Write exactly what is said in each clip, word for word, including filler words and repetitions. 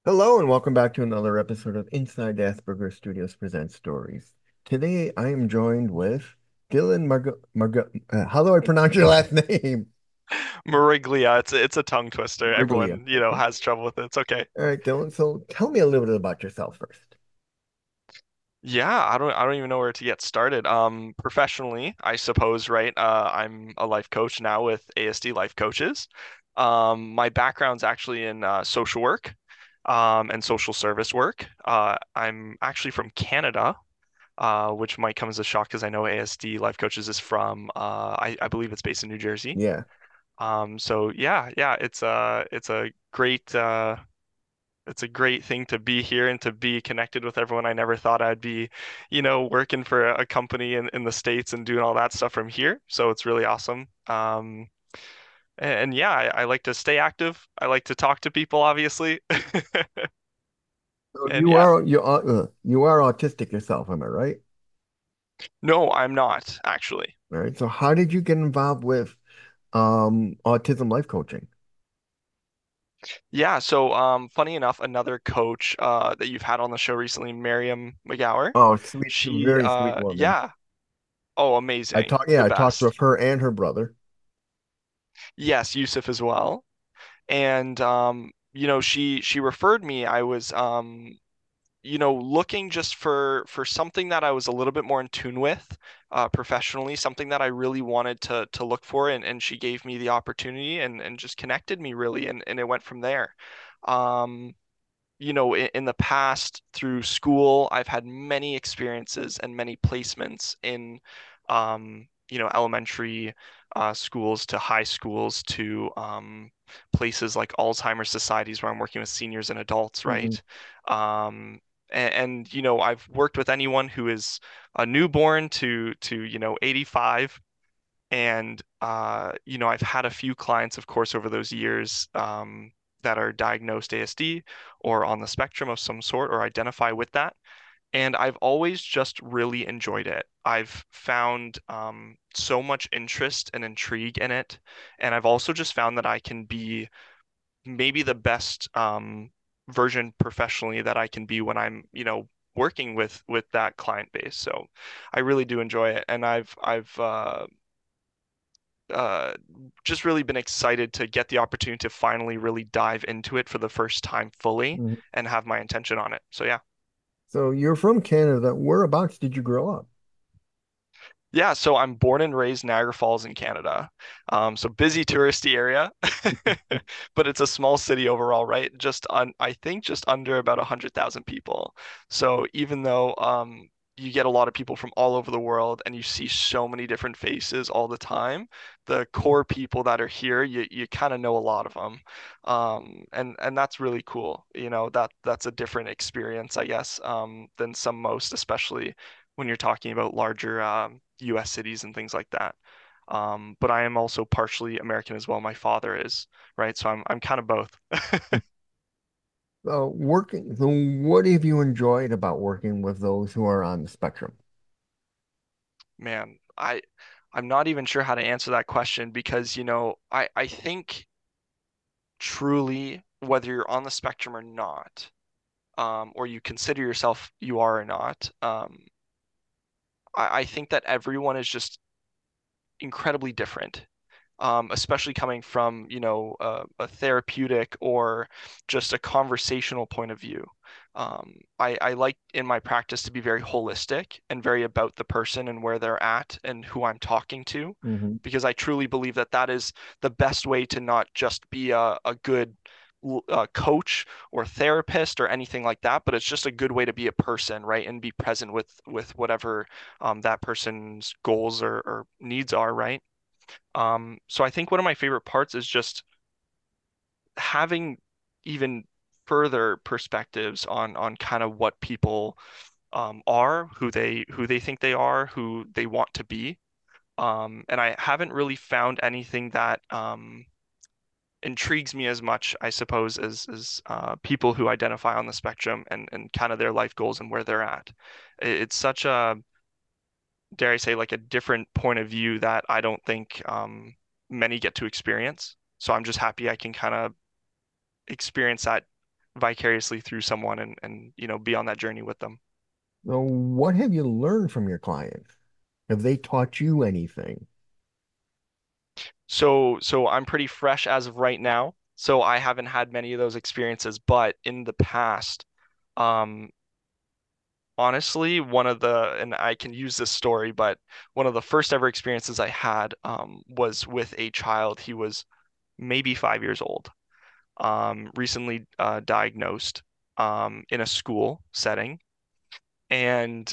Hello and welcome back to another episode of Inside the Asperger Studios Presents Stories. Today I am joined with Dylan Margo Margo uh, how do I pronounce your last name? Mariglia, it's a, it's a tongue twister. Mariglia. Everyone, you know, has trouble with it. It's okay. All right, Dylan. So tell me a little bit about yourself first. Yeah, I don't I don't even know where to get started. Um, professionally, I suppose, right? Uh, I'm a life coach now with A S D Life Coaches. Um, my background's actually in uh, social work, um, and social service work. Uh, I'm actually from Canada, uh, which might come as a shock because I know A S D Life Coaches is from uh, I, I believe it's based in New Jersey. Yeah. Um, so yeah, yeah, it's a it's a great uh it's a great thing to be here and to be connected with everyone. I never thought I'd be, you know, working for a company in, in the States and doing all that stuff from here. So it's really awesome. Um, and, and yeah, I, I like to stay active. I like to talk to people, obviously. So And you yeah, are you are uh, you are autistic yourself, am I right? no, I'm not actually. All right. So how did you get involved with um autism life coaching? Yeah, so um, funny enough, another coach uh, that you've had on the show recently, Miriam McGower, Oh, sweet, she very sweet uh, woman. yeah, oh, I amazing, talked yeah, the I talked with best. her and her brother. Yes, Yusuf as well. And um, you know, she she referred me. I was um, you know, looking just for for something that I was a little bit more in tune with, uh, professionally, something that I really wanted to to look for, and and she gave me the opportunity and and just connected me really, and and it went from there. Um, you know, in, in the past through school, I've had many experiences and many placements in, um, you know, elementary uh, schools to high schools to um, places like Alzheimer's societies where I'm working with seniors and adults, Mhm. right? Um, and, and you know, I've worked with anyone who is a newborn to to you know eighty-five. And uh, you know, I've had a few clients, of course, over those years um, that are diagnosed A S D or on the spectrum of some sort or identify with that. And I've always just really enjoyed it. I've found um, so much interest and intrigue in it. And I've also just found that I can be maybe the best um, version professionally that I can be when I'm, you know, working with with that client base. So I really do enjoy it. And I've I've uh, uh, just really been excited to get the opportunity to finally really dive into it for the first time fully Mhm. and have my intention on it. So yeah. So you're from Canada. Whereabouts did you grow up? Yeah, so I'm born and raised Niagara Falls in Canada. Um, so busy touristy area, but it's a small city overall, right? Just on, I think just under about one hundred thousand people. So even though um, you get a lot of people from all over the world and you see so many different faces all the time, the core people that are here, you, you kind of know a lot of them. Um, and, and that's really cool. You know, that that's a different experience, I guess, um, than some most, especially when you're talking about larger um, U S cities and things like that. Um, but I am also partially American as well. My father is, right? So I'm I'm kind of both. So working, so what have you enjoyed about working with those who are on the spectrum? Man, I I'm not even sure how to answer that question because, you know, I I think truly whether you're on the spectrum or not, um, or you consider yourself you are or not, um, I, I think that everyone is just incredibly different. Um, especially coming from, you know, a, a therapeutic or just a conversational point of view. Um, I, I like in my practice to be very holistic and very about the person and where they're at and who I'm talking to, Hmm. because I truly believe that that is the best way to not just be a, a good uh, coach or therapist or anything like that, but it's just a good way to be a person, right? And be present with with whatever um, that person's goals or, or needs are, right? Um, so I think one of my favorite parts is just having even further perspectives on on kind of what people um, are, who they who they think they are, who they want to be. Um, and I haven't really found anything that um, intrigues me as much, I suppose, as as uh, people who identify on the spectrum and and kind of their life goals and where they're at. It- It's such a, dare I say, like a different point of view that I don't think um, many get to experience. So I'm just happy I can kind of experience that vicariously through someone and and you know be on that journey with them. So what have you learned from your clients? Have they taught you anything? So so I'm pretty fresh as of right now. So I haven't had many of those experiences, but in the past, um, honestly, one of the, and I can use this story, but one of the first ever experiences I had um, was with a child. He was maybe five years old, um, recently uh, diagnosed um, in a school setting. And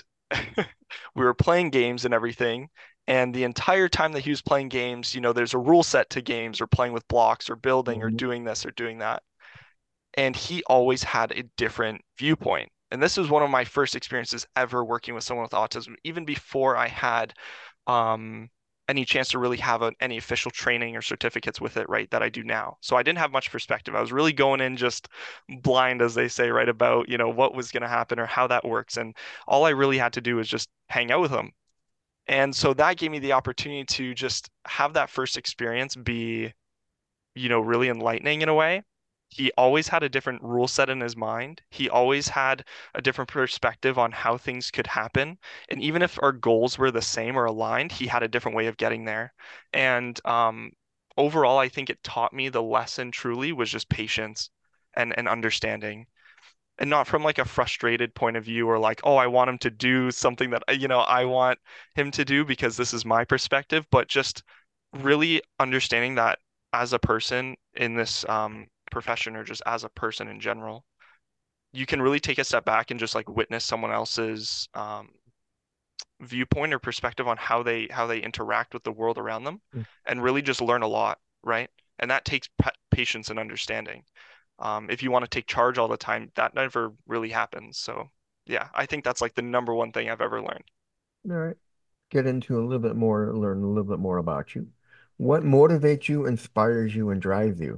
we were playing games and everything. And the entire time that he was playing games, you know, there's a rule set to games or playing with blocks or building or Mhm. doing this or doing that. And he always had a different viewpoint. And this was one of my first experiences ever working with someone with autism, even before I had um, any chance to really have a, any official training or certificates with it, right, that I do now. So I didn't have much perspective. I was really going in just blind, as they say, right, about, you know, what was going to happen or how that works. And all I really had to do was just hang out with him. And so that gave me the opportunity to just have that first experience be you know, really enlightening in a way. He always had a different rule set in his mind. He always had a different perspective on how things could happen. And even if our goals were the same or aligned, he had a different way of getting there. And um, overall, I think it taught me the lesson truly was just patience and, and understanding. And not from like a frustrated point of view or like, oh, I want him to do something that, you know, I want him to do because this is my perspective, but just really understanding that as a person in this um, profession or just as a person in general, you can really take a step back and just like witness someone else's um, viewpoint or perspective on how they how they interact with the world around them and really just learn a lot, right? And that takes pa patience and understanding. Um, if you want to take charge all the time, that never really happens. So yeah, I think that's like the number one thing I've ever learned. All right. Get into a little bit more, learn a little bit more about you. What motivates you, inspires you, and drives you?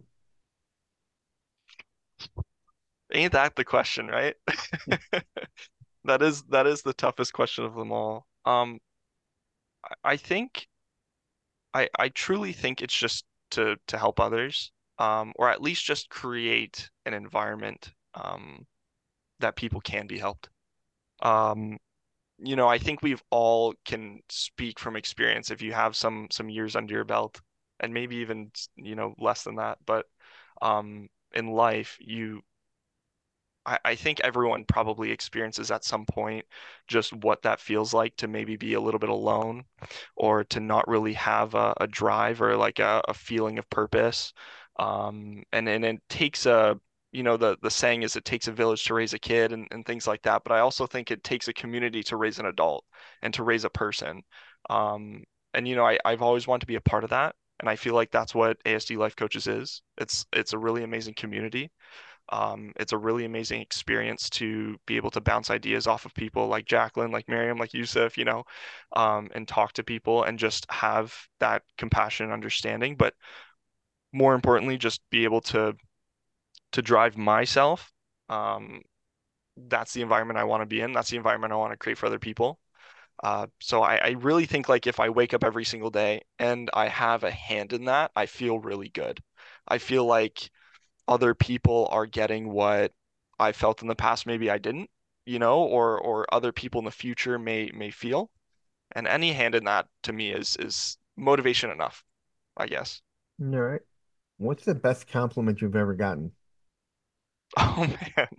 Ain't that the question, right? That is that is the toughest question of them all. Um, I I think I I truly think it's just to to help others, um, or at least just create an environment um, that people can be helped. Um, you know, I think we've all can speak from experience if you have some some years under your belt and maybe even, you know, less than that. But um, in life, you I, I think everyone probably experiences at some point just what that feels like to maybe be a little bit alone or to not really have a, a drive or like a, a feeling of purpose. Um, and, and it takes a, you know, the, the saying is it takes a village to raise a kid and, and things like that. But I also think it takes a community to raise an adult and to raise a person. Um, and, you know, I, I've always wanted to be a part of that. And I feel like that's what A S D Life Coaches is. It's it's a really amazing community. Um, it's a really amazing experience to be able to bounce ideas off of people like Jacqueline, like Miriam, like Yusuf, you know, um, and talk to people and just have that compassion and understanding. But more importantly, just be able to to drive myself. Um, that's the environment I want to be in. That's the environment I want to create for other people. Uh, so I, I really think like if I wake up every single day and I have a hand in that, I feel really good. I feel like other people are getting what I felt in the past, maybe I didn't, you know, or or other people in the future may may feel. And any hand in that to me is is motivation enough, I guess. All right. What's the best compliment you've ever gotten? Oh man.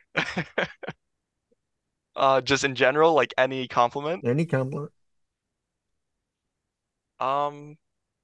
Uh, just in general, like any compliment. Any compliment? Um,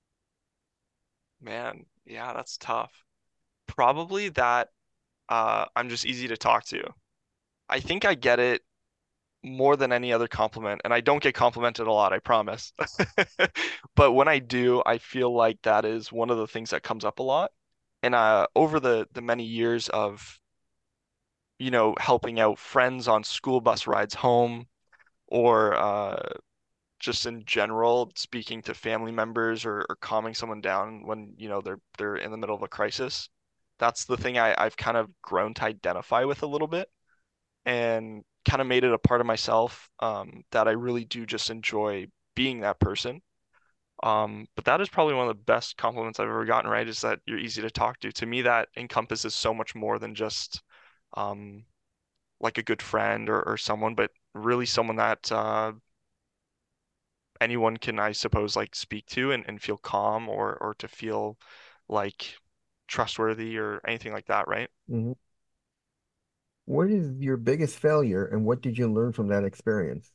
man, yeah, that's tough. Probably that uh I'm just easy to talk to. I think I get it more than any other compliment, and I don't get complimented a lot, I promise. But when I do, I feel like that is one of the things that comes up a lot. And uh, over the the many years of, you know, helping out friends on school bus rides home, or uh, just in general, speaking to family members or, or calming someone down when, you know, they're they're in the middle of a crisis, that's the thing I, I've kind of grown to identify with a little bit and kind of made it a part of myself um, that I really do just enjoy being that person. Um, but that is probably one of the best compliments I've ever gotten, right? Is that you're easy to talk to. To me, that encompasses so much more than just um, like a good friend or, or someone, but really someone that uh, anyone can, I suppose, like speak to and, and feel calm or or to feel like trustworthy or anything like that, right? Hmm. What is your biggest failure and what did you learn from that experience?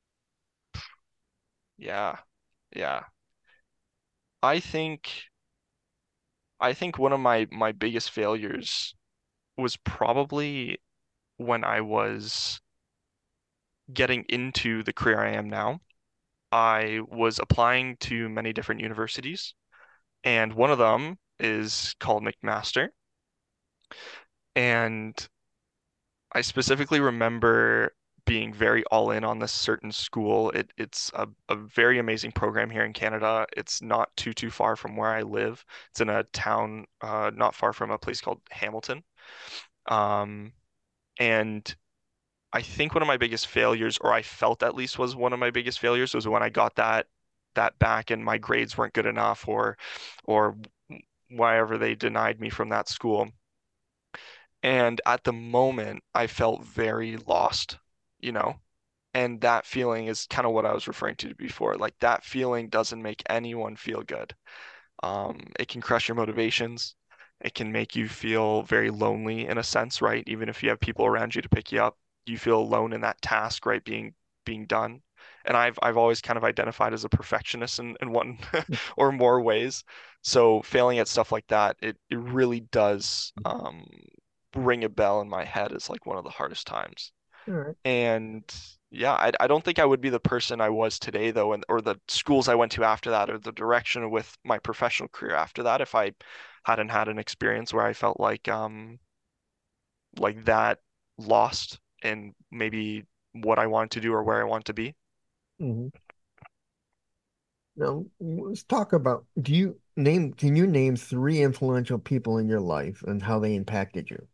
Yeah. Yeah. I think I think one of my my biggest failures was probably when I was getting into the career I am now. I was applying to many different universities, and one of them is called McMaster. And I specifically remember being very all in on this certain school. It, it's a, a very amazing program here in Canada. It's not too, too far from where I live. It's in a town uh, not far from a place called Hamilton. Um, and I think one of my biggest failures, or I felt at least was one of my biggest failures, was when I got that that back and my grades weren't good enough, or or why ever they denied me from that school. And at the moment, I felt very lost, you know? And that feeling is kind of what I was referring to before. Like that feeling doesn't make anyone feel good. Um, it can crush your motivations. It can make you feel very lonely in a sense, right? Even if you have people around you to pick you up, you feel alone in that task, right, being being done. And I've I've always kind of identified as a perfectionist in, in one or more ways. So failing at stuff like that, it, it really does um, ring a bell in my head as like one of the hardest times. All right. And yeah, I, I don't think I would be the person I was today though, and or the schools I went to after that, or the direction with my professional career after that, if I hadn't had an experience where I felt like um like that lost in maybe what I wanted to do or where I want to be. Hmm. Now, let's talk about, do you name, can you name three influential people in your life and how they impacted you?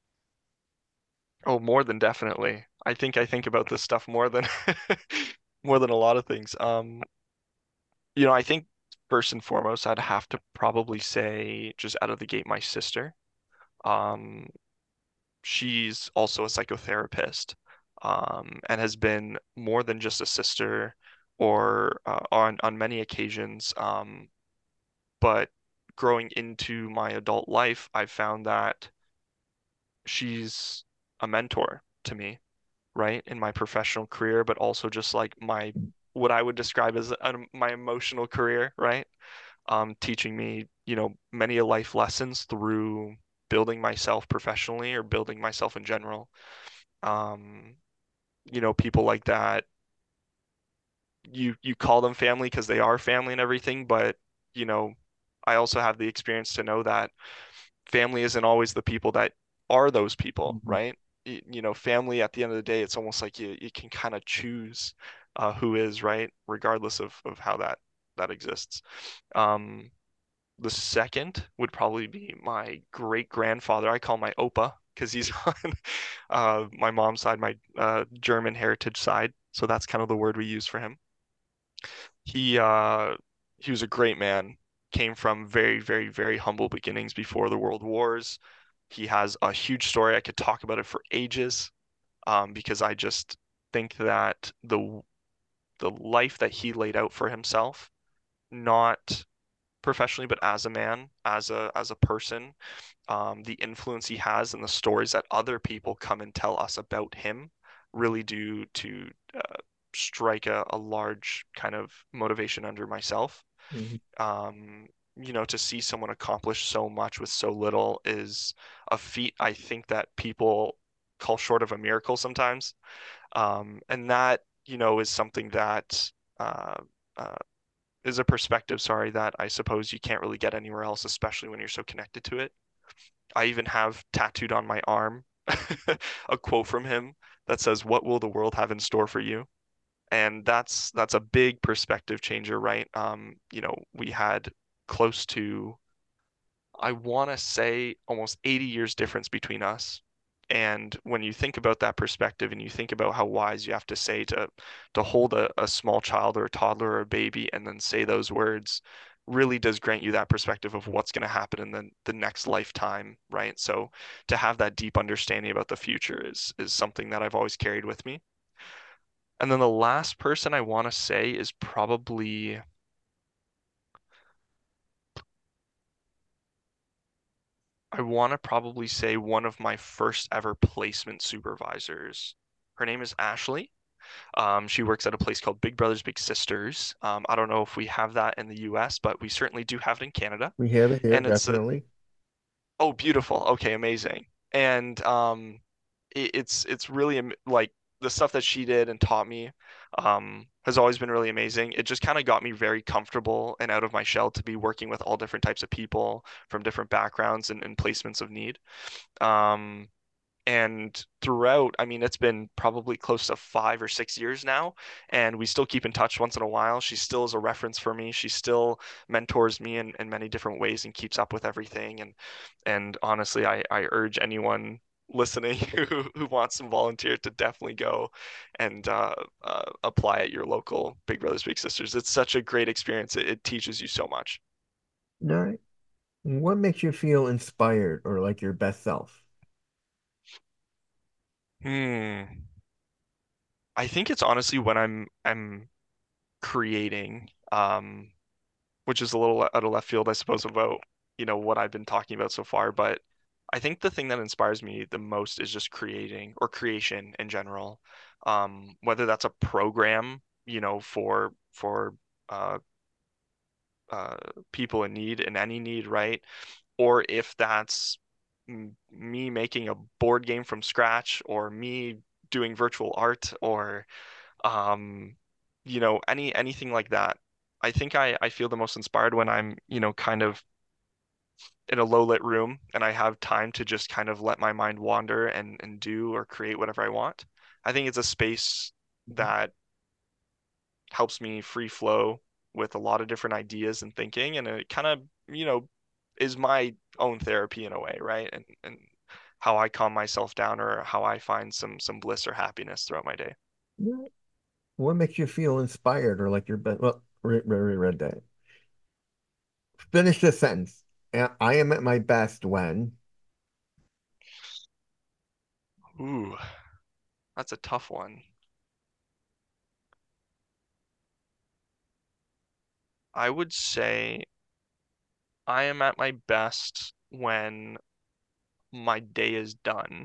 Oh, more than definitely. I think I think about this stuff more than more than a lot of things. Um, you know, I think first and foremost, I'd have to probably say just out of the gate, my sister. Um, she's also a psychotherapist, um, and has been more than just a sister or uh, on on many occasions. Um, but growing into my adult life, I've found that she's a mentor to me, right, in my professional career, but also just like my what I would describe as um, my emotional career, right? Um, teaching me, you know, many life lessons through building myself professionally or building myself in general. Um, you know, people like that, you you call them family because they are family and everything, but you know, I also have the experience to know that family isn't always the people that are those people, Mhm. right? Y- You know, family at the end of the day, it's almost like you you can kind of choose uh, who is, right, regardless of of how that that exists. Um, the second would probably be my great grandfather. I call my Opa because he's on uh, my mom's side, my uh, German heritage side. So that's kind of the word we use for him. He uh, he was a great man. Came from very, very, very humble beginnings before the World Wars. He has a huge story. I could talk about it for ages, um, because I just think that the the life that he laid out for himself, not professionally, but as a man, as a as a person, um, the influence he has and the stories that other people come and tell us about him really do to uh, strike a, a large kind of motivation under myself. Mhm. Um, you know, to see someone accomplish so much with so little is a feat I think that people call short of a miracle sometimes. Um, and that, you know, is something that uh, uh, is a perspective, sorry, that I suppose you can't really get anywhere else, especially when you're so connected to it. I even have tattooed on my arm a quote from him that says, "What will the world have in store for you?" And that's that's a big perspective changer, right? Um, you know, we had close to, I want to say, almost eighty years difference between us. And when you think about that perspective and you think about how wise you have to say to to hold a, a small child or a toddler or a baby and then say those words, really does grant you that perspective of what's going to happen in the the next lifetime, right? So to have that deep understanding about the future is is something that I've always carried with me. And then the last person I want to say is probably I want to probably say one of my first ever placement supervisors. Her name is Ashley. Um, she works at a place called Big Brothers Big Sisters. Um, I don't know if we have that in the U S, but we certainly do have it in Canada. We have it here, And it's a, definitely. oh, beautiful. Okay, amazing. And um, it, it's it's really am- like the stuff that she did and taught me um, has always been really amazing. It just kind of got me very comfortable and out of my shell to be working with all different types of people from different backgrounds and, and placements of need. Um, and throughout, I mean, it's been probably close to five or six years now, and we still keep in touch once in a while. She still is a reference for me. She still mentors me in, in many different ways and keeps up with everything. And and honestly, I, I urge anyone listening who, who wants some volunteer to definitely go and uh, uh, apply at your local Big Brothers Big Sisters. It's such a great experience. It, it teaches you so much. All right. What makes you feel inspired or like your best self? Hmm. I think it's honestly when I'm I'm creating. Um, which is a little out of left field, I suppose, about, you know, what I've been talking about so far. But I think the thing that inspires me the most is just creating or creation in general. Um, whether that's a program, you know, for for uh, uh, people in need, in any need, right? Or if that's m- me making a board game from scratch, or me doing virtual art, or um, you know, any anything like that. I think I I feel the most inspired when I'm, you know, kind of in a low lit room and I have time to just kind of let my mind wander and and do or create whatever I want. I think it's a space that helps me free flow with a lot of different ideas and thinking, and it kind of, you know, is my own therapy in a way, right? And and how I calm myself down or how I find some some bliss or happiness throughout my day. Yeah. What makes you feel inspired or like your best? Well, re re re- read that. Finish this sentence. A- I am at my best when. Ooh, that's a tough one. I would say I am at my best when my day is done.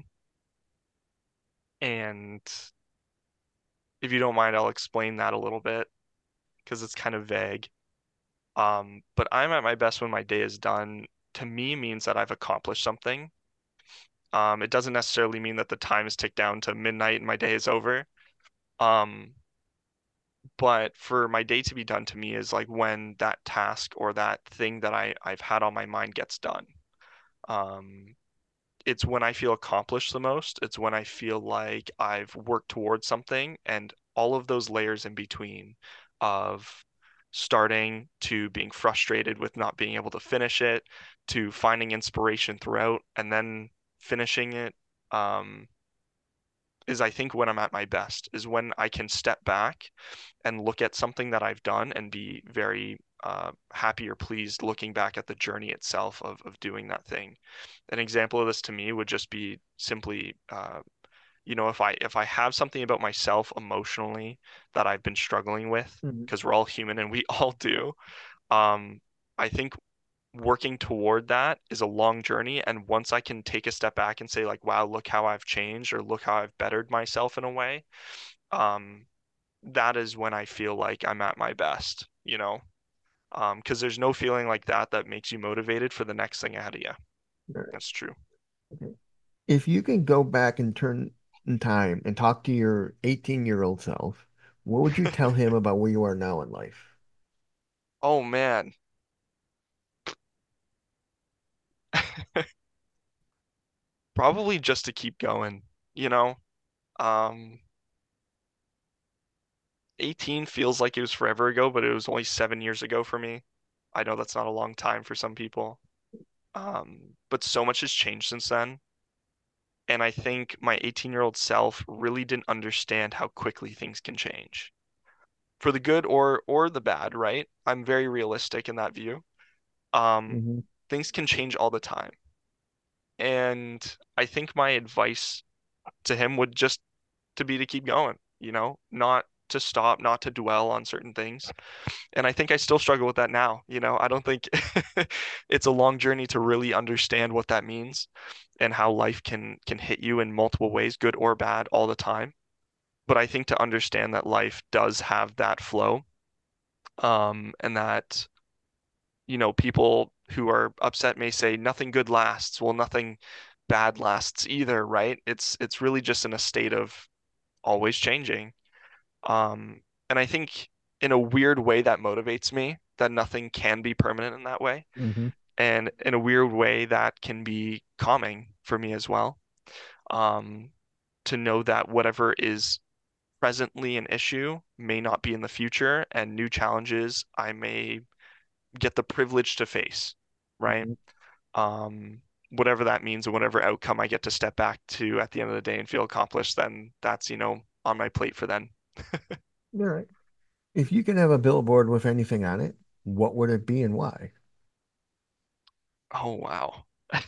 And if you don't mind, I'll explain that a little bit because it's kind of vague. Um, but I'm at my best when my day is done. To me, means that I've accomplished something. Um, it doesn't necessarily mean that the time is ticked down to midnight and my day is over. Um, but for my day to be done to me is like when that task or that thing that I, I've had on my mind gets done. Um, it's when I feel accomplished the most. It's when I feel like I've worked towards something and all of those layers in between of starting to being frustrated with not being able to finish it to finding inspiration throughout and then finishing it um, is I think when I'm at my best is when I can step back and look at something that I've done and be very uh, happy or pleased looking back at the journey itself of, of doing that thing. An example of this to me would just be simply, uh, you know, if I if I have something about myself emotionally that I've been struggling with, Mhm. because we're all human and we all do, um, I think working toward that is a long journey. And once I can take a step back and say like, wow, look how I've changed or look how I've bettered myself in a way, um, that is when I feel like I'm at my best, you know? Um, because there's no feeling like that that makes you motivated for the next thing ahead of you. All right. That's true. Okay. If you can go back and turn in time and talk to your eighteen-year-old self, what would you tell him about where you are now in life? Oh man. Probably just to keep going, you know? Um, eighteen feels like it was forever ago, but it was only seven years ago for me. I know that's not a long time for some people. Um, but so much has changed since then. And I think my eighteen year old self really didn't understand how quickly things can change. for the good or or the bad, right? I'm very realistic in that view. Um, Hmm. Things can change all the time. And I think my advice to him would just to be to keep going, you know, not to stop, not to dwell on certain things. And I think I still struggle with that now, you know. I don't think it's a long journey to really understand what that means and how life can can hit you in multiple ways, good or bad, all the time. But I think to understand that life does have that flow, um, and that, you know, people who are upset may say nothing good lasts. Well, nothing bad lasts either, right? It's it's really just in a state of always changing. Um, and I think in a weird way that motivates me that nothing can be permanent in that way. Hmm. And in a weird way that can be calming for me as well. Um, to know that whatever is presently an issue may not be in the future, and new challenges I may get the privilege to face, right? Hmm. Um, Whatever that means and whatever outcome I get to step back to at the end of the day and feel accomplished, then that's, you know, on my plate for then. All right. If you could have a billboard with anything on it, what would it be and why? Oh, wow.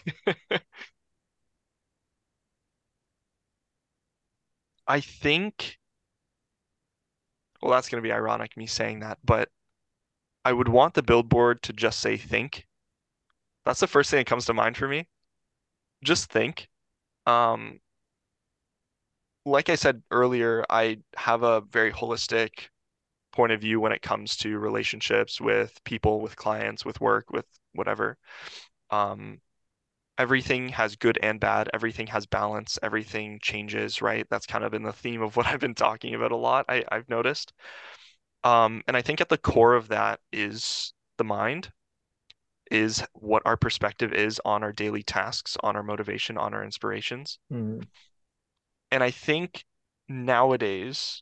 I think, well, that's going to be ironic me saying that, but I would want the billboard to just say think. That's the first thing that comes to mind for me. Just think. Um, like I said earlier, I have a very holistic point of view when it comes to relationships with people, with clients, with work, with whatever. Um, Everything has good and bad. Everything has balance. Everything changes, right? That's kind of been the theme of what I've been talking about a lot, I, I've noticed. Um, and I think at the core of that is the mind, is what our perspective is on our daily tasks, on our motivation, on our inspirations. Hmm. And I think nowadays,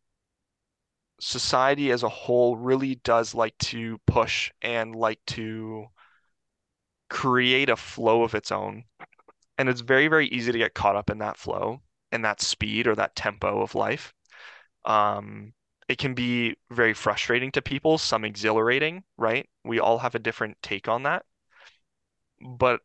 society as a whole really does like to push and like to create a flow of its own. And it's very, very easy to get caught up in that flow and that speed or that tempo of life. Um, it can be very frustrating to people, some exhilarating, right? We all have a different take on that. But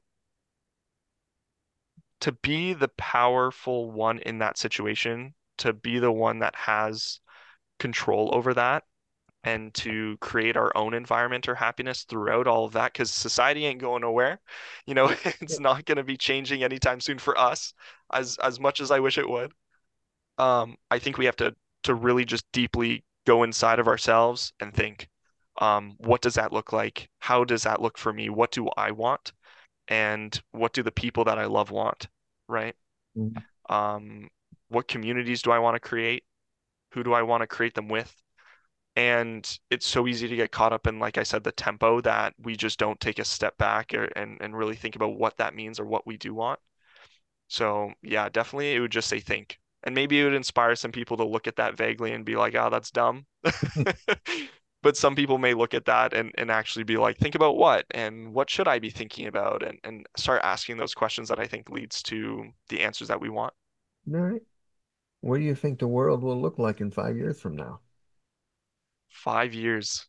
to be the powerful one in that situation, to be the one that has control over that, and to create our own environment or happiness throughout all of that, because society ain't going nowhere. You know, it's not going to be changing anytime soon for us, as as much as I wish it would. Um, I think we have to to really just deeply go inside of ourselves and think, um, what does that look like? How does that look for me? What do I want? And what do the people that I love want? Right? Hmm. Um, what communities do I want to create? Who do I want to create them with? And it's so easy to get caught up in, like I said, the tempo that we just don't take a step back or, and, and really think about what that means or what we do want. So yeah, definitely it would just say think. And maybe it would inspire some people to look at that vaguely and be like, oh, that's dumb. But some people may look at that and, and actually be like, think about what and what should I be thinking about, and, and start asking those questions that I think leads to the answers that we want. All right. What do you think the world will look like in five years from now? Five years.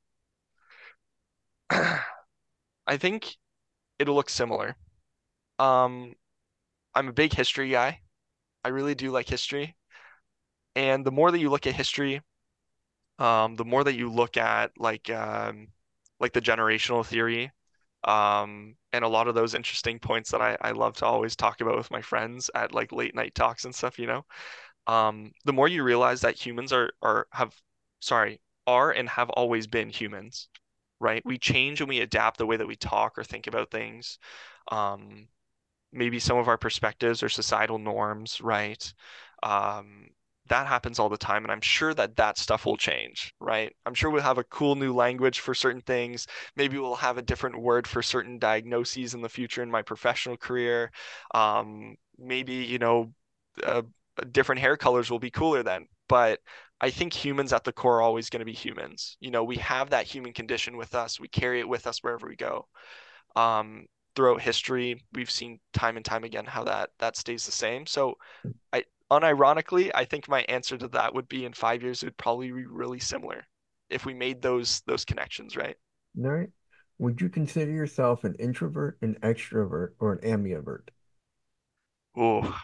I think it'll look similar. Um, I'm a big history guy. I really do like history. And the more that you look at history, um, the more that you look at like um, like the generational theory, um, and a lot of those interesting points that I, I love to always talk about with my friends at like late night talks and stuff, you know, um, the more you realize that humans are are have sorry, are and have always been humans, right? We change and we adapt the way that we talk or think about things. Um, Maybe some of our perspectives or societal norms, right? Um, that happens all the time, and I'm sure that that stuff will change, right? I'm sure we'll have a cool new language for certain things. Maybe we'll have a different word for certain diagnoses in the future in my professional career. Um, maybe, you know, uh, different hair colors will be cooler then. But I think humans at the core are always going to be humans. You know, we have that human condition with us. We carry it with us wherever we go. Um, Throughout history, we've seen time and time again how that that stays the same. So I unironically, I think my answer to that would be in five years, it would probably be really similar. if we made those those connections, right? All right. Would you consider yourself an introvert, an extrovert, or an ambivert? Oh,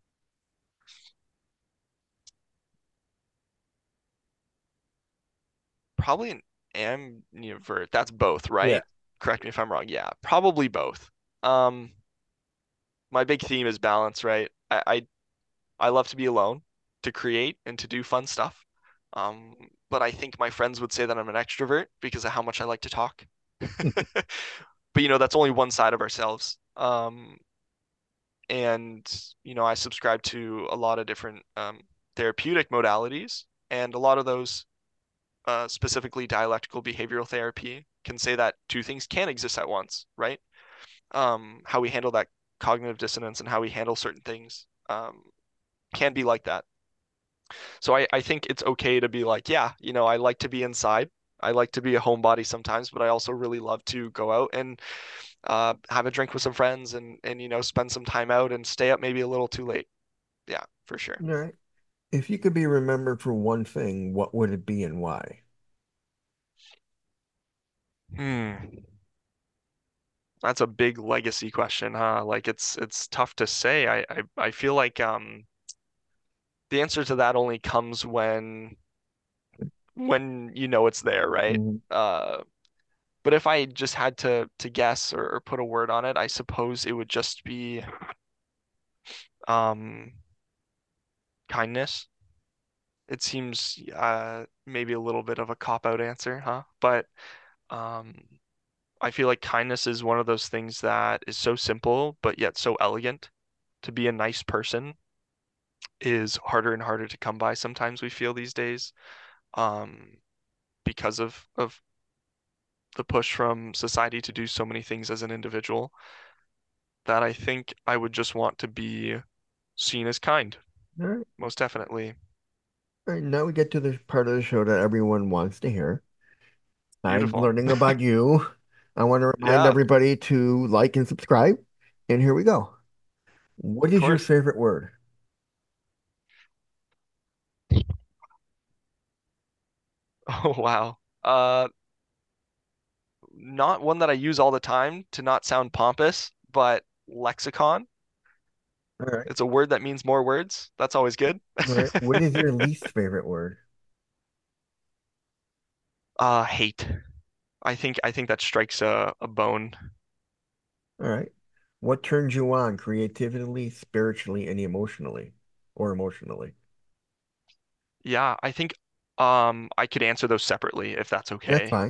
probably an ambivert. That's both, Yeah. right? Correct me if I'm wrong. Yeah, probably both. Um, my big theme is balance, right? I, I I love to be alone, to create and to do fun stuff. Um, but I think my friends would say that I'm an extrovert because of how much I like to talk. But you know, that's only one side of ourselves. Um, and you know, I subscribe to a lot of different um, therapeutic modalities, and a lot of those, uh, specifically dialectical behavioral therapy, can say that two things can exist at once, right? Um, how we handle that cognitive dissonance and how we handle certain things um, can be like that. So I, I think it's okay to be like, yeah, you know, I like to be inside. I like to be a homebody sometimes, but I also really love to go out and uh, have a drink with some friends and and you know spend some time out and stay up maybe a little too late. Yeah, for sure. All right. If you could be remembered for one thing, what would it be and why? Hmm. That's a big legacy question, huh? Like it's it's tough to say. I I, I feel like um the answer to that only comes when when you know it's there, right? Mhm. Uh, but if I just had to to guess or, or put a word on it, I suppose it would just be um kindness. It seems uh maybe a little bit of a cop-out answer, huh? But um I feel like kindness is one of those things that is so simple but yet so elegant. To be a nice person is harder and harder to come by sometimes we feel these days, um, because of of the push from society to do so many things as an individual, that I think I would just want to be seen as kind, All right. most definitely. All right. Now we get to the part of the show that everyone wants to hear. I'm Beautiful. learning about you. I want to remind Yeah, everybody to like and subscribe. And here we go. What of is your course. favorite word? Oh wow. Uh, not one that I use all the time to not sound pompous, but lexicon. All right. It's a word that means more words. That's always good. All right. What is your least favorite word? Uh, hate. I think I think that strikes a, a bone. All right. What turns you on creatively, spiritually, and emotionally? Or emotionally? Yeah, I think um I could answer those separately if that's That's okay. fine.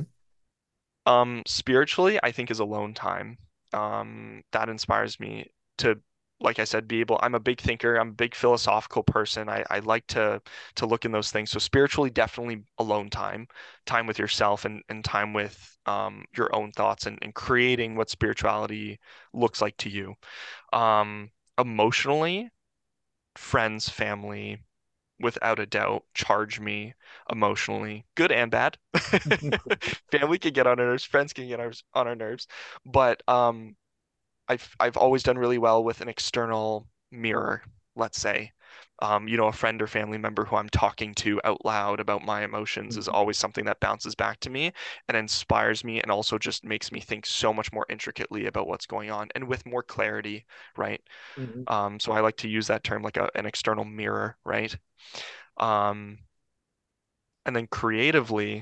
Um, spiritually, I think is alone time. Um, that inspires me to, like I said, be able. I'm a big thinker. I'm a big philosophical person. I, I like to to look in those things. So spiritually, definitely alone time, time with yourself and and time with um your own thoughts and and creating what spirituality looks like to you. Um, emotionally, friends, family, without a doubt, charge me emotionally, good and bad. Family can get on our nerves, friends can get our, on our nerves, but um, I've I've always done really well with an external mirror, let's say. Um, you know, a friend or family member who I'm talking to out loud about my emotions is Mhm. always something that bounces back to me and inspires me and also just makes me think so much more intricately about what's going on and with more clarity, right? Mhm. Um, so I like to use that term like a, an external mirror, right? Um, and then creatively,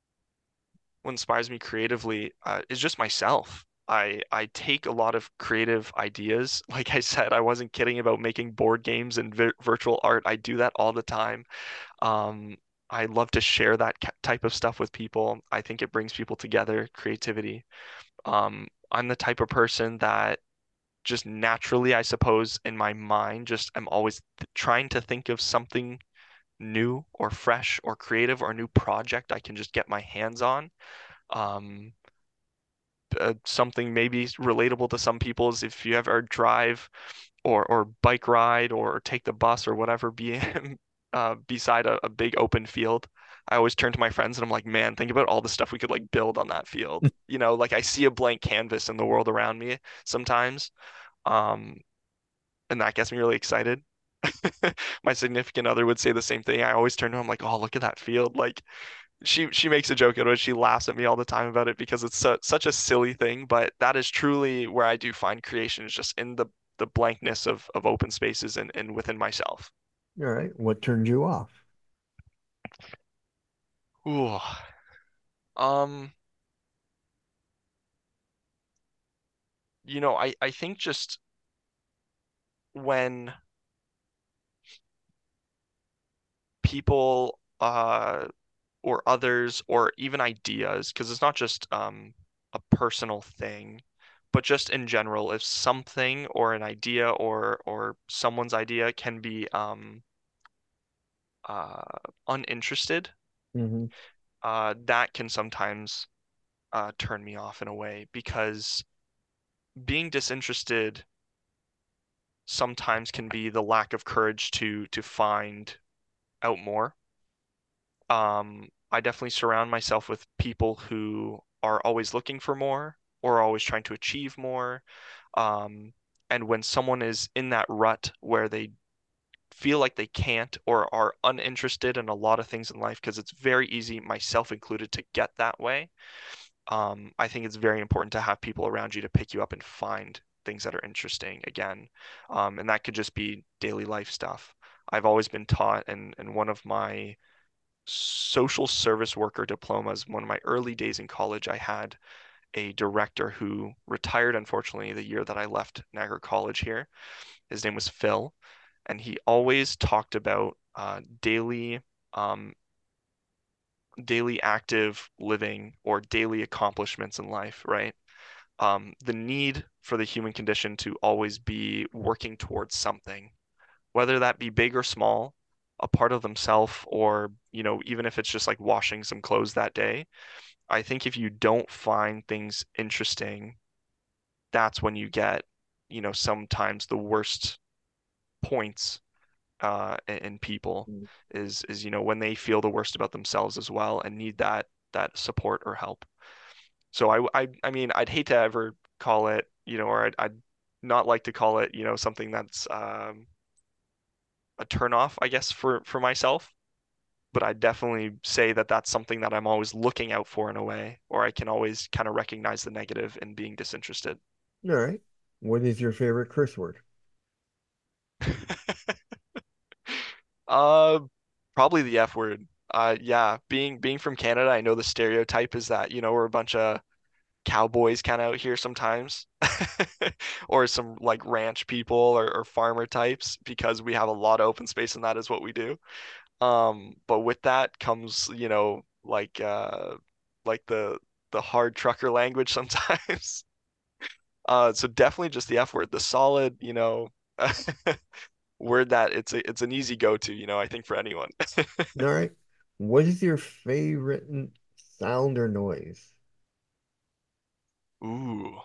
what inspires me creatively uh, is just myself. I I take a lot of creative ideas. Like I said, I wasn't kidding about making board games and vi virtual art. I do that all the time. Um, I love to share that ca- type of stuff with people. I think it brings people together, creativity. Um, I'm the type of person that just naturally, I suppose, in my mind, just I'm always th trying to think of something new or fresh or creative or a new project I can just get my hands on. Um, uh, something maybe relatable to some people is if you ever drive or or bike ride or take the bus or whatever, be uh, beside a, a big open field. I always turn to my friends and I'm like, man, think about all the stuff we could like build on that field. You know, like I see a blank canvas in the world around me sometimes. Um, and that gets me really excited. My significant other would say the same thing. I always turn to him like, oh, look at that field. Like she she makes a joke out of it. She laughs at me all the time about it because it's su such a silly thing, but that is truly where I do find creation is just in the the blankness of of open spaces and and within myself. All right. What turned you off? Ooh. Um, you know, I I think just when people uh or others or even ideas, because it's not just um a personal thing, but just in general, if something or an idea or or someone's idea can be um uh uninterested, Hmm. uh that can sometimes uh turn me off in a way because being disinterested sometimes can be the lack of courage to to find out more. Um, I definitely surround myself with people who are always looking for more or always trying to achieve more. Um, and when someone is in that rut where they feel like they can't or are uninterested in a lot of things in life, because it's very easy, myself included, to get that way. Um, I think it's very important to have people around you to pick you up and find things that are interesting again. Um, and that could just be daily life stuff. I've always been taught, and, and one of my social service worker diplomas. One of my early days in college, I had a director who retired, unfortunately, the year that I left Niagara College here. His name was Phil, and he always talked about uh, daily, um, daily active living or daily accomplishments in life, right? Um, the need for the human condition to always be working towards something, whether that be big or small, a part of themselves, or, you know, even if it's just like washing some clothes that day. I think if you don't find things interesting, that's when you get, you know, sometimes the worst points uh in, in people is is, you know, when they feel the worst about themselves as well and need that that support or help. So I I I mean, I'd hate to ever call it, you know, or I'd, I'd not like to call it, you know, something that's um a turn off, I guess, for for myself. But I definitely say that that's something that I'm always looking out for in a way, or I can always kind of recognize the negative in being disinterested. All right. What is your favorite curse word? Uh, Probably the F word. Uh, yeah, being being from Canada, I know the stereotype is that, you know, we're a bunch of cowboys kind of out here sometimes, or some like ranch people or, or farmer types because we have a lot of open space and that is what we do. Um, but with that comes, you know, like uh like the the hard trucker language sometimes. Uh, so definitely just the F word, the solid, you know, word that it's a, it's an easy go-to, you know, I think for anyone. All right. What is your favorite n- sound or noise? Ooh,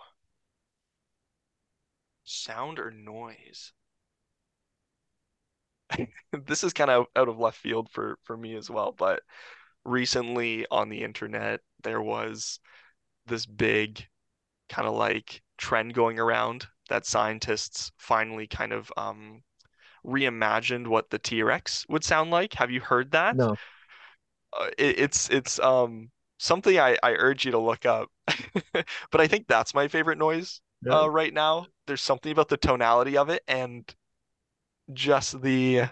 sound or noise? This is kind of out of left field for for me as well, but recently on the internet there was this big kind of like trend going around that scientists finally kind of um reimagined what the T-Rex would sound like. Have you heard that? No. Uh, it, it's it's um something I I urge you to look up. But I think that's my favorite noise All uh right. right now. There's something about the tonality of it and just the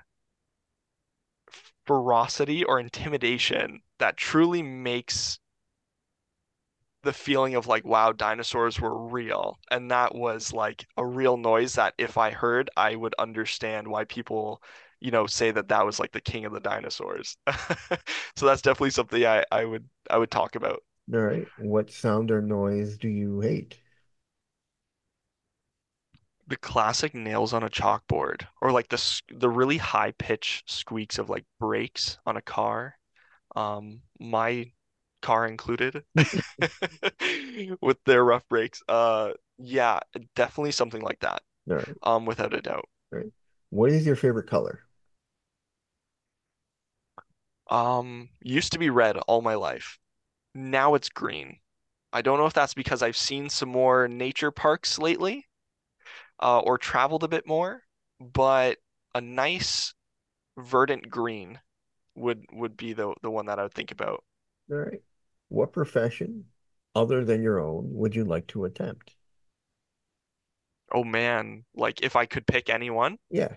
ferocity or intimidation that truly makes the feeling of like, wow, dinosaurs were real. And that was like a real noise that if I heard, I would understand why people, you know, say that that was like the king of the dinosaurs. So that's definitely something I, I would I would talk about. All right. What sound or noise do you hate? The classic nails on a chalkboard, or like the s- the really high pitch squeaks of like brakes on a car. Um, my car included, with their rough brakes. Uh, yeah, definitely something like that. All right. Um, without a doubt. All right. What is your favorite color? Um, used to be red all my life. Now it's green. I don't know if that's because I've seen some more nature parks lately, uh, or traveled a bit more, but a nice verdant green would would be the the one that I would think about. All right. What profession other than your own would you like to attempt? Oh man, like if I could pick anyone, Yeah.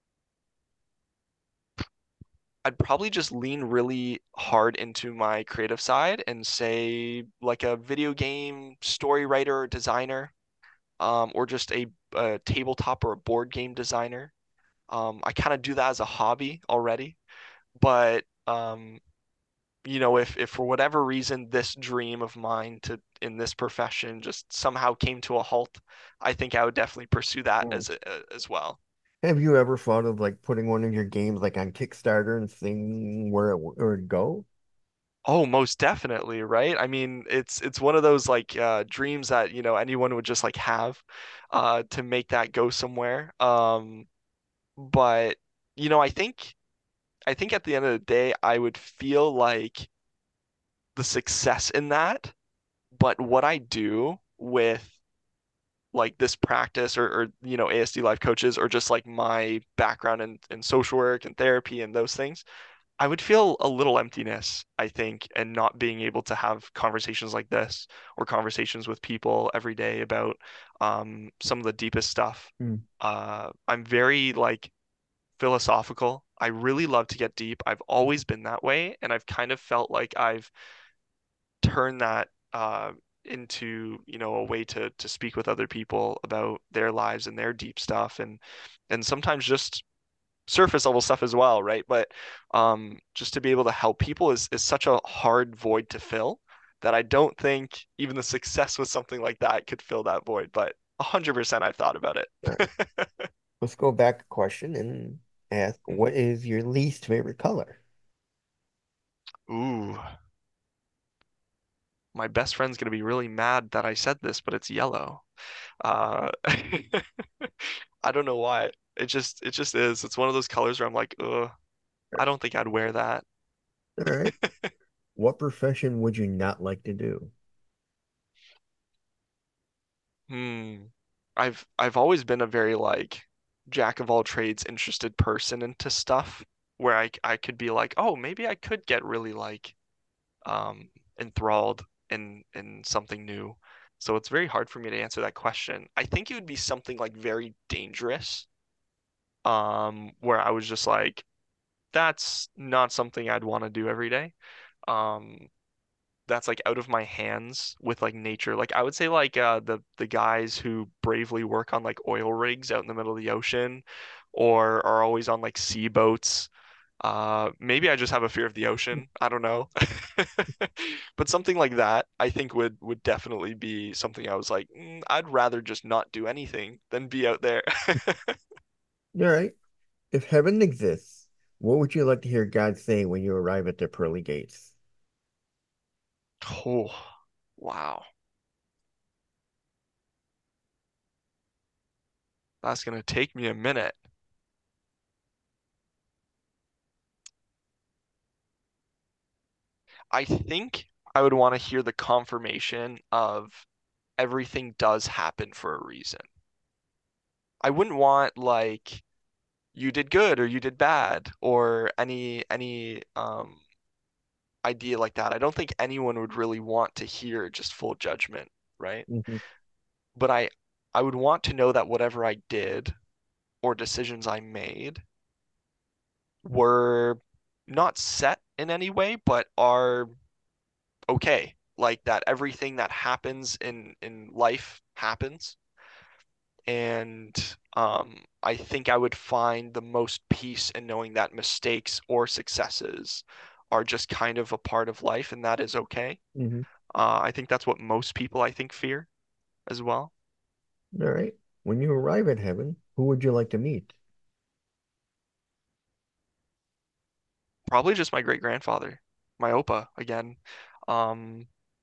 I'd probably just lean really hard into my creative side and say like a video game story writer or designer, um, or just a, a tabletop or a board game designer. Um, I kind of do that as a hobby already, but um, you know, if if for whatever reason this dream of mine to in this profession just somehow came to a halt, I think I would definitely pursue that Mm. as a, as well. Have you ever thought of like putting one of your games like on Kickstarter and seeing where it would go? Oh, most definitely, right? I mean, it's it's one of those like uh, dreams that, you know, anyone would just like have uh, to make that go somewhere. Um, but you know, I think I think at the end of the day, I would feel like the success in that, but what I do with like this practice or, or you know, A S D life coaches or just like my background in, in social work and therapy and those things, I would feel a little emptiness, I think, and not being able to have conversations like this or conversations with people every day about um, some of the deepest stuff. Mm. Uh, I'm very like philosophical. I really love to get deep. I've always been that way, and I've kind of felt like I've turned that uh, into, you know, a way to to speak with other people about their lives and their deep stuff, and and sometimes just surface level stuff as well, right? But um, just to be able to help people is is such a hard void to fill that I don't think even the success with something like that could fill that void. But one hundred percent I've thought about All right. it. Let's go back a question and ask, what is your least favorite color? Ooh, my best friend's gonna be really mad that I said this, but it's yellow. Uh, I don't know why. It just it just is. It's one of those colors where I'm like, ugh, I don't think I'd wear that. All right. What profession would you not like to do? Hmm. I've I've always been a very like jack of all trades interested person into stuff where I I could be like, oh, maybe I could get really like um enthralled in in something new. So it's very hard for me to answer that question. I think it would be something like very dangerous, um, where I was just like, that's not something I'd want to do every day. Um, that's like out of my hands with like nature. Like I would say like uh the the guys who bravely work on like oil rigs out in the middle of the ocean or are always on like sea boats. Uh maybe I just have a fear of the ocean. I don't know. But something like that I think would would definitely be something I was like, mm, I'd rather just not do anything than be out there. All right. If heaven exists, what would you like to hear God say when you arrive at the pearly gates? Oh, wow. That's gonna take me a minute. I think I would want to hear the confirmation of everything does happen for a reason. I wouldn't want like you did good or you did bad or any any um idea like that. I don't think anyone would really want to hear just full judgment, right? Mhm. But I I would want to know that whatever I did or decisions I made were not set in any way, but are okay. Like that everything that happens in in life happens. And um, I think I would find the most peace in knowing that mistakes or successes are just kind of a part of life, and that is okay. Mhm. Uh, I think that's what most people, I think, fear as well. All right. When you arrive at heaven, who would you like to meet? Probably just my great grandfather, my Opa again. Um,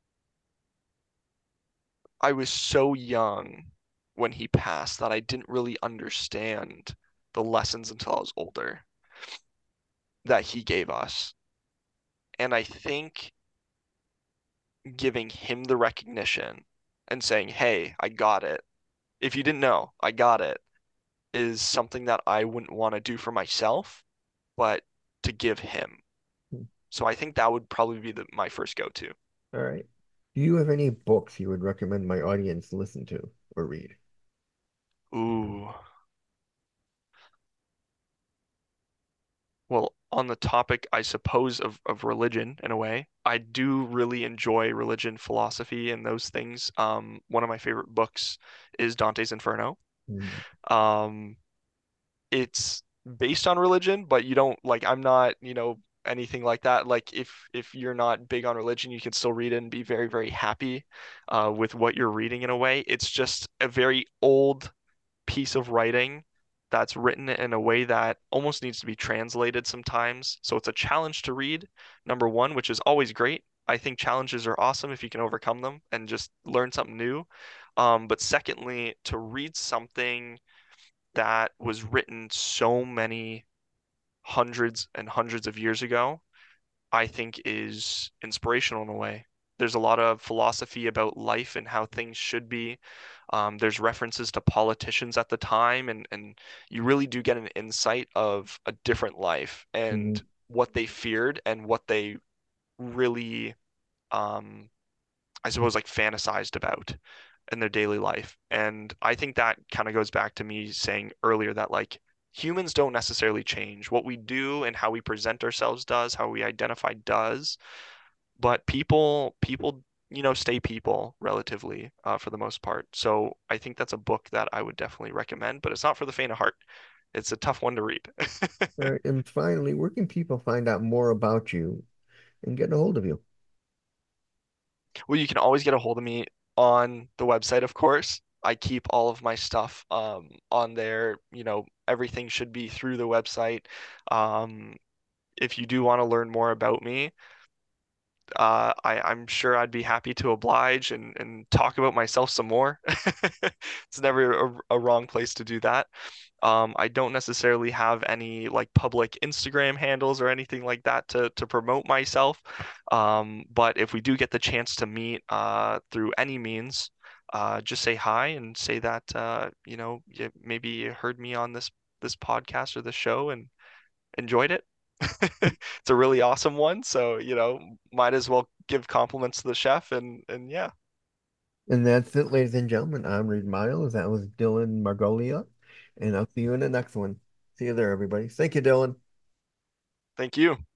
I was so young when he passed that I didn't really understand the lessons until I was older that he gave us. And I think giving him the recognition and saying, "Hey, I got it. If you didn't know, I got it," is something that I wouldn't want to do for myself, but to give him. So I think that would probably be the, my first go-to. All right. Do you have any books you would recommend my audience listen to or read? Ooh. Well, on the topic, I suppose, of, of religion in a way, I do really enjoy religion, philosophy, and those things. Um, one of my favorite books is Dante's Inferno. Mm, Um, it's based on religion, but you don't like, I'm not, you know, anything like that. Like if if you're not big on religion, you can still read it and be very, very happy uh, with what you're reading in a way. It's just a very old piece of writing that's written in a way that almost needs to be translated sometimes. So it's a challenge to read, number one, which is always great. I think challenges are awesome if you can overcome them and just learn something new. Um, but secondly, to read something that was written so many hundreds and hundreds of years ago, I think is inspirational in a way. There's a lot of philosophy about life and how things should be. Um, there's references to politicians at the time, and, and you really do get an insight of a different life mm, and what they feared and what they really, um, I suppose, like fantasized about in their daily life. And I think that kind of goes back to me saying earlier that like humans don't necessarily change. What we do and how we present ourselves does, how we identify does, but people people you know stay people relatively uh, for the most part. So I think that's a book that I would definitely recommend, but it's not for the faint of heart. It's a tough one to read. all right. And finally, where can people find out more about you and get a hold of you? Well, you can always get a hold of me on the website, of course. I keep all of my stuff um, on there. You know, everything should be through the website. Um, if you do want to learn more about me, uh, I, I'm sure I'd be happy to oblige and, and talk about myself some more. It's never a, a wrong place to do that. Um, I don't necessarily have any like public Instagram handles or anything like that to to promote myself. Um, but if we do get the chance to meet uh, through any means, uh, just say hi and say that uh, you know you, maybe you heard me on this this podcast or this show and enjoyed it. It's a really awesome one, so you know, might as well give compliments to the chef and and yeah. And that's it, ladies and gentlemen. I'm Reed Miles. That was Dylan Margolia. And I'll see you in the next one. See you there, everybody. Thank you, Dylan. Thank you.